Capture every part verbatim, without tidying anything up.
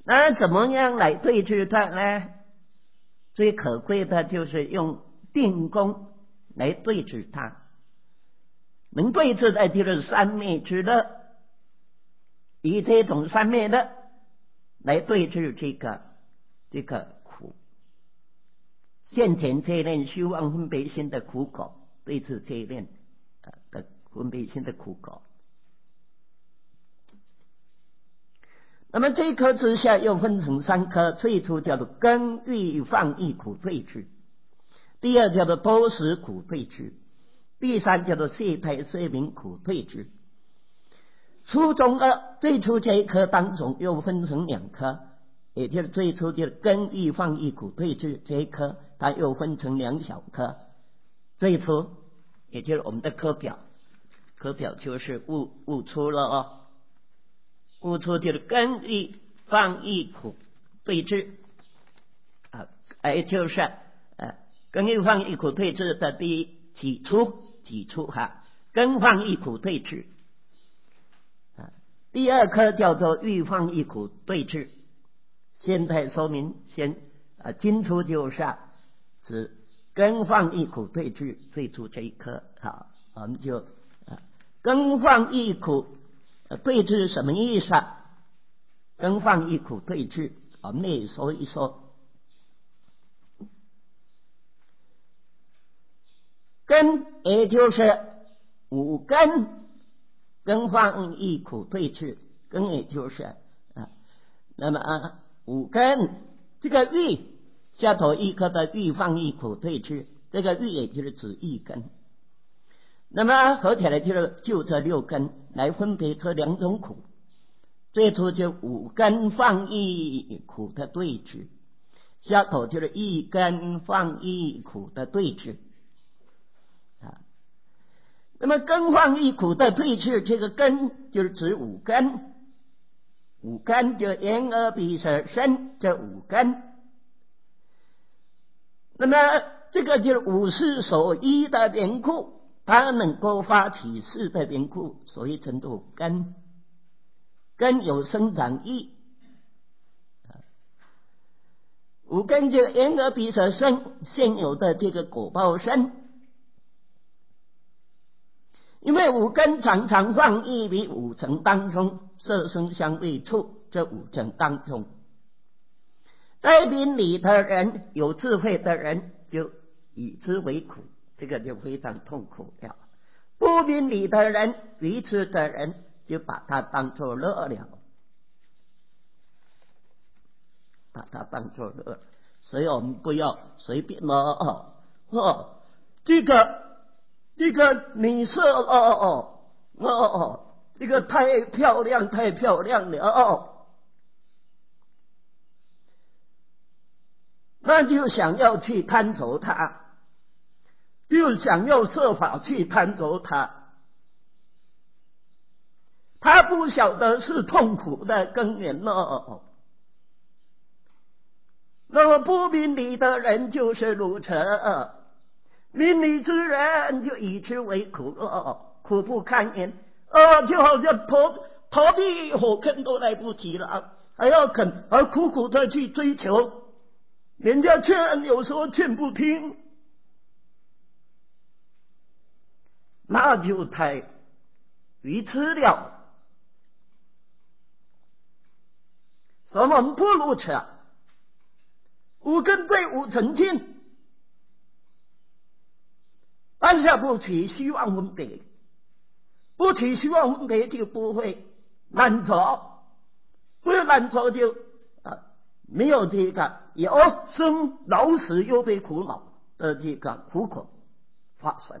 那怎么样来对治它呢？最可贵的就是用定功来对治它。能对治的就是三昧之乐，以这种三昧乐来对治这个这个苦。现前这一念修妄分别心的苦果，对治这一念的分别心的苦果。那么这一科之下又分成三科，最初叫做根欲放逸苦对治，第二叫做多识苦对治，第三叫做谢胎睡眠苦对治。初中二最初这一科当中又分成两科，也就是最初就是根欲放逸苦对治这一科，它又分成两小科。最初也就是我们的科表，科表就是悟悟出了哦。悟出就是根欲放逸苦对治啊，也就是呃根欲放逸苦对治的第几出几出哈，根放逸苦对治啊。第二科叫做欲放逸苦对治。现在说明先啊，今初就是指根放逸苦对治最初这一科。好，我们就啊根放逸苦对治什么意思啊？根放逸苦对治，我们也说一说。根也就是五根，根放逸苦对治，根也就是啊，那么啊五根这个欲下头一颗的欲放逸苦对治，这个欲也就是指一根。那么合起来就是就这六根来分别这两种苦，最初就五根放逸苦的对治，下头就是一根放逸苦的对治啊。那么根放逸苦的对治，这个根就是指五根，五根就眼耳鼻舌身这五根。那么这个就是五事所依的缘故，它能够发起事的缘故，所以称作根。根有生长意，五根就眼耳鼻舌身现有的这个果报身，因为五根常常放逸于五尘当中，色声香味触这五尘当中。在明理的人，有智慧的人就以之为苦，这个就非常痛苦了。不明理的人，愚痴的人就把它当作乐了，把它当作乐。所以我们不要随便哦哦，这个这个女色哦哦哦哦，这个太漂亮太漂亮了哦。那就想要去贪着它，就想要设法去贪着它，他不晓得是痛苦的根源了。那么不明理的人就是如此，明理之人就以之为苦了，苦不堪言。呃，就好像逃逃避火坑都来不及了，还要肯而苦苦的去追求。人家劝有时候劝不听，那就太愚痴了。所以我们不如此，五根对五尘境，当下不起希望分别，不起希望分别就不会懒着，不会懒着就啊没有这个有生老死又被苦恼的这个苦果发生。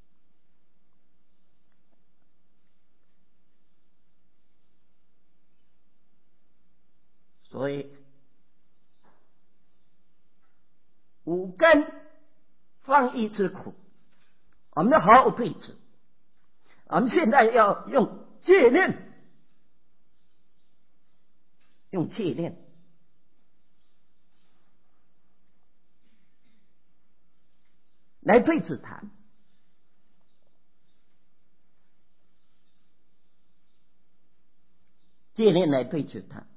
所以五根放逸之苦，我们要好好对治。我们现在要用戒念，用戒念来对治它。戒念来对治它。